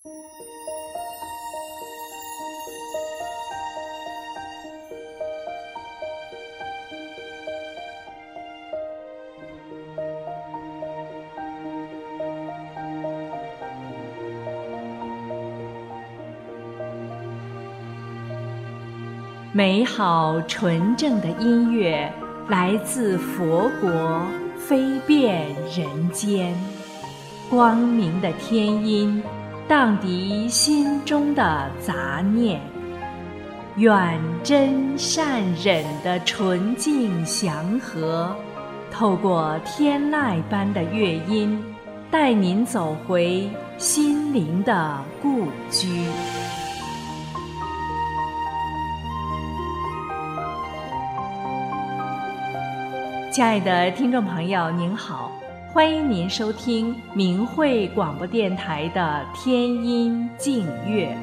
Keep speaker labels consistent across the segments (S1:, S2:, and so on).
S1: 美好纯正的音乐来自佛国，飞遍人间。光明的天音荡涤心中的杂念，愿真善忍的纯净祥和透过天籁般的乐音，带您走回心灵的故居。亲爱的听众朋友您好，欢迎您收听明慧广播电台的天音静乐。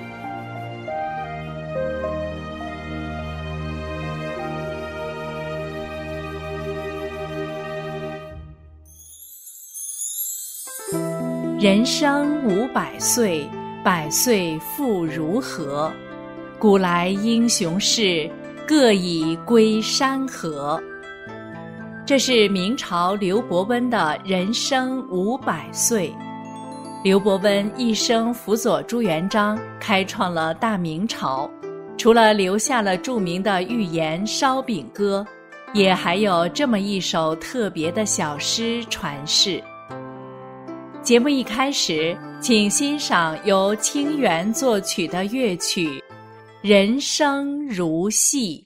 S1: 人生500岁，百岁复如何？古来英雄事，各已归山河。这是明朝刘伯温的人生500岁。刘伯温一生辅佐朱元璋，开创了大明朝，除了留下了著名的寓言《烧饼歌》，也还有这么一首特别的小诗传世。节目一开始，请欣赏由清源作曲的乐曲《人生如戏》。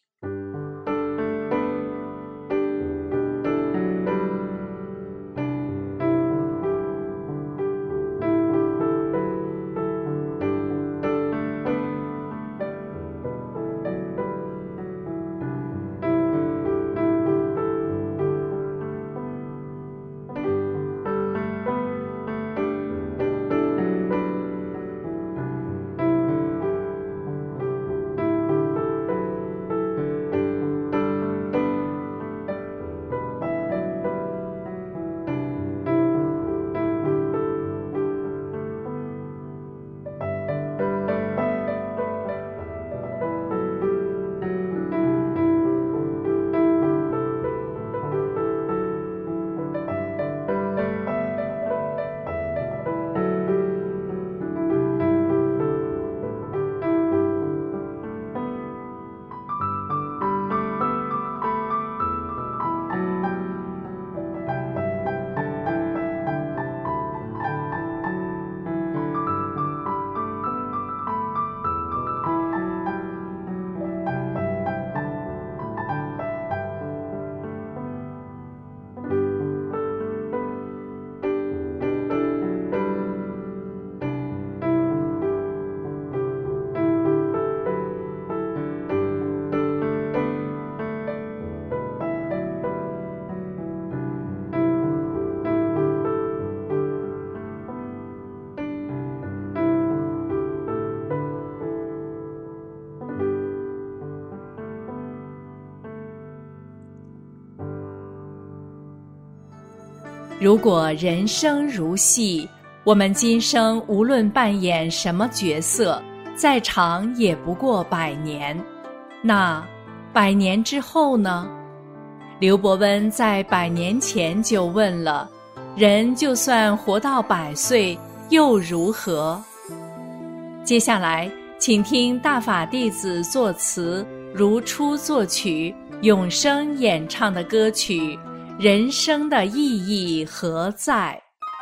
S1: 如果人生如戏，我们今生无论扮演什么角色，再长也不过100年。那100年之后呢？刘伯温在100年前就问了：人就算活到100岁，又如何？接下来，请听大法弟子作词，如初作曲，永生演唱的歌曲《人生的意义何在》。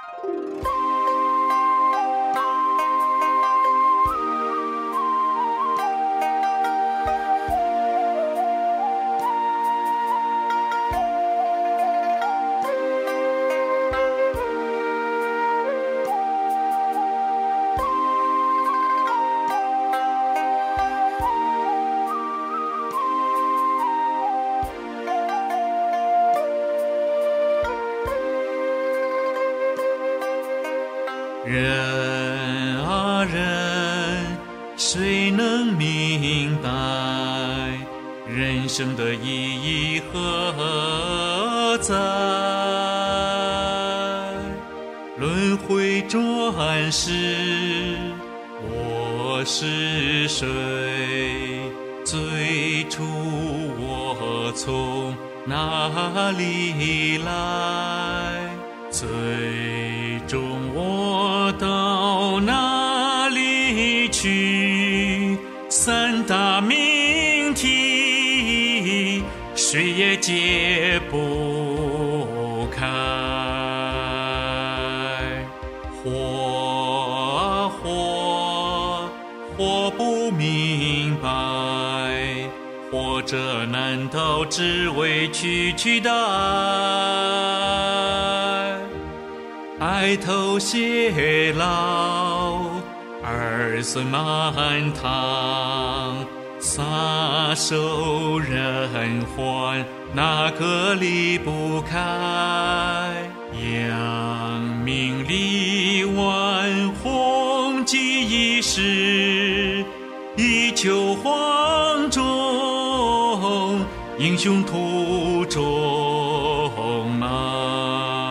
S2: 人啊人，谁能明白人生的意义何在？轮回转时，我是谁？最初我从哪里来？最终我到哪里去？三大命题，谁也解不开。活不明白，活着难道只为区的爱？爱头偕老，儿孙满堂，撒手人寰，哪个离不开？扬名立万，红极一时，一秋黄钟，英雄途中埋。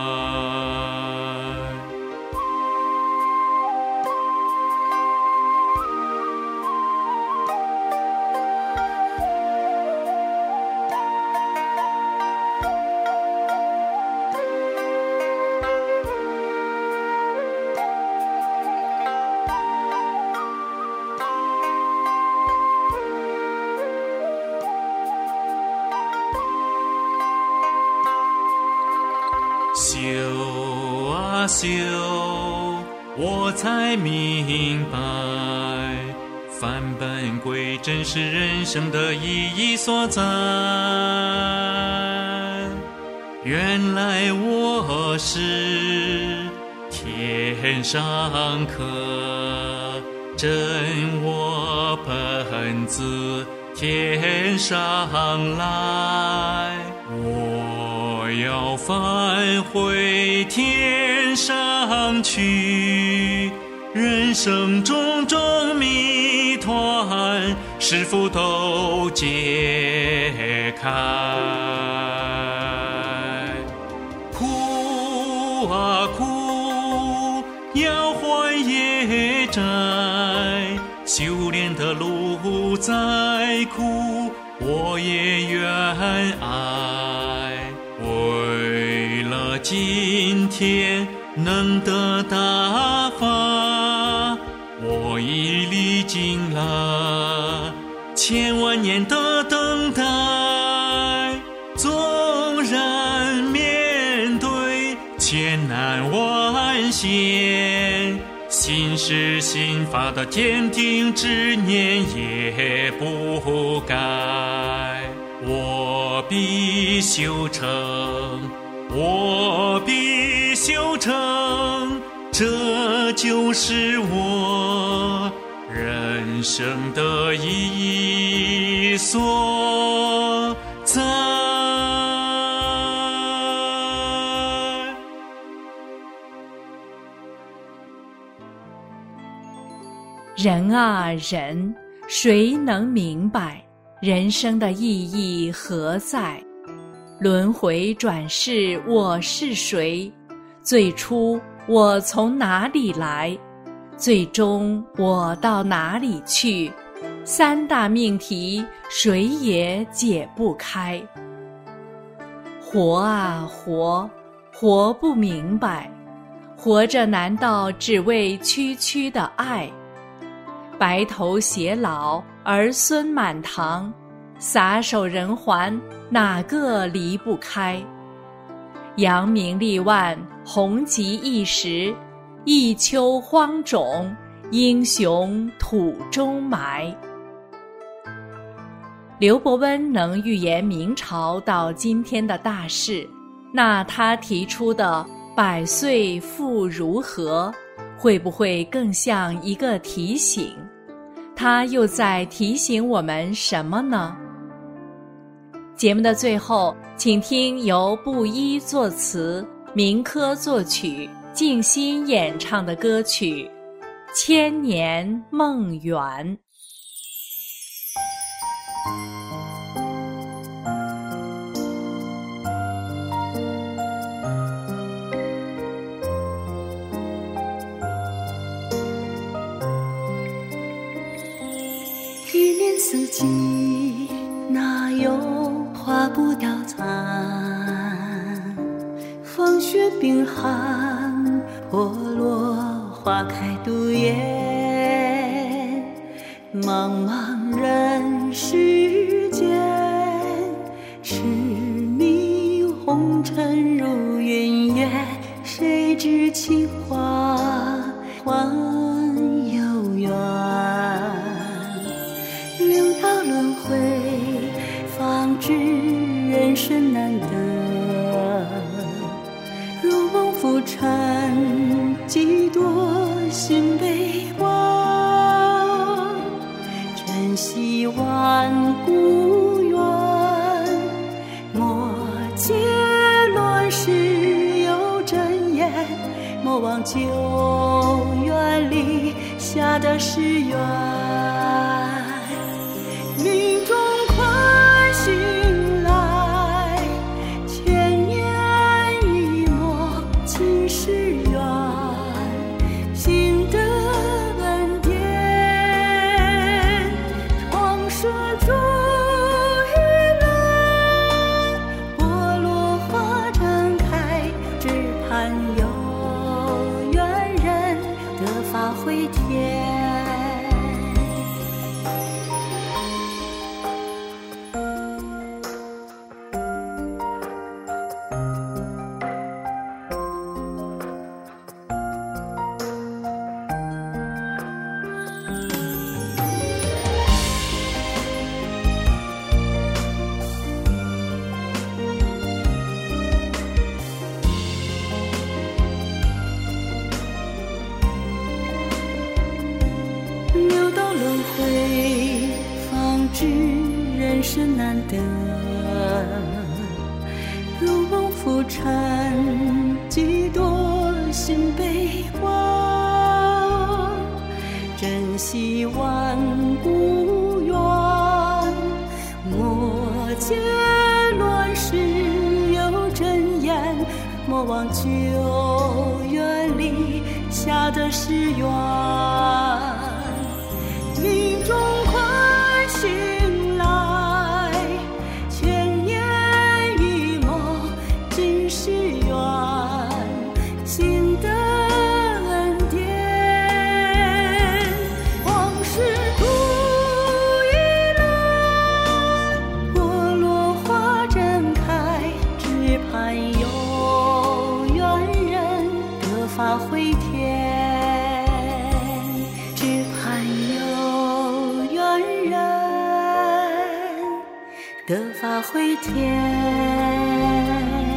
S2: 修啊修，我才明白，返本归真是人生的意义所在。原来我是天上客，真我本自天上来，我要返回天上去，人生种种谜团，是否都解开？苦啊苦，要还业债，修炼的路再苦，我也愿爱。为了今天能得大法，我已历经了千万年的等待。纵然面对千难万险，心是心法的坚定执念也不改。我必修成，我必修成，这就是我人生的意义所在。
S1: 人啊人，谁能明白人生的意义何在？轮回转世我是谁？最初我从哪里来？最终我到哪里去？三大命题，谁也解不开。活啊活，活不明白，活着难道只为区的爱？白头偕老，儿孙满堂，撒手人寰，哪个离不开？扬名立万，红极一时，一秋荒冢，英雄土中埋。刘伯温能预言明朝到今天的大事，那他提出的百岁复如何，会不会更像一个提醒？他又在提醒我们什么呢？节目的最后，请听由布衣作词，明科作曲，静心演唱的歌曲《千年梦圆》。
S3: 年四季哪有花不凋残？风雪冰寒，破落花开杜鹃。茫茫人世间，痴迷红尘如云烟，谁知情话换有缘？六道轮回，方知人生难得。如梦浮沉，几多心悲欢。珍惜万古缘，莫借乱世有真言。莫忘旧缘里下的誓愿。命中快醒来，千年一抹尽是缘。心的恩典，创世主与人，波落花正开，只盼有缘人得法回天。六道轮回，方知人生难得。如梦浮沉，几多心悲欢。珍惜万古缘，莫借乱世有真言。莫忘旧缘里下的誓愿。命中快醒来，千年一抹尽是缘。心的恩典，往事图一轮。波落花正开，只盼有缘人得法回天。得法回天。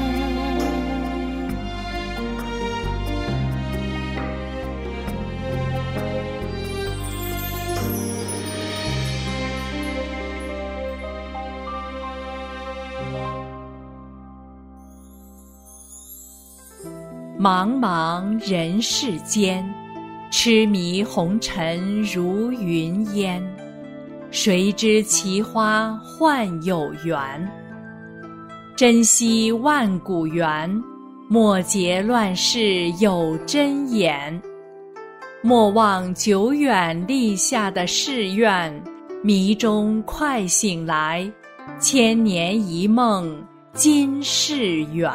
S1: 茫茫人世间，痴迷红尘如云烟。谁知奇花换有缘？珍惜万古缘，莫结乱世有真言。莫忘久远立下的誓愿，迷中快醒来，千年一梦今是缘。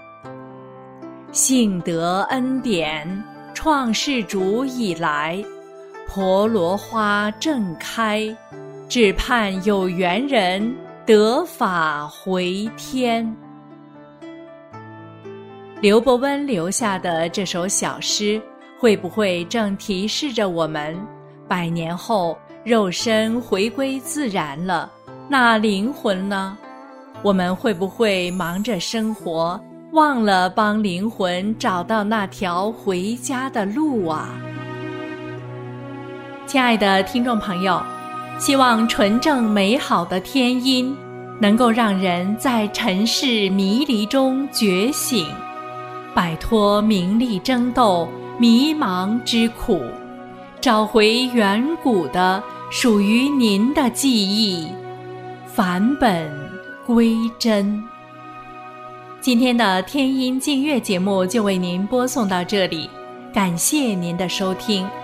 S1: 幸得恩典，创世主以来，婆罗花正开，只盼有缘人得法回天。刘伯温留下的这首小诗，会不会正提示着我们，100年后肉身回归自然了，那灵魂呢？我们会不会忙着生活，忘了帮灵魂找到那条回家的路啊？亲爱的听众朋友，希望纯正美好的天音能够让人在尘世迷离中觉醒，摆脱名利争斗、迷茫之苦，找回远古的属于您的记忆，返本归真。今天的天音净月节目就为您播送到这里，感谢您的收听，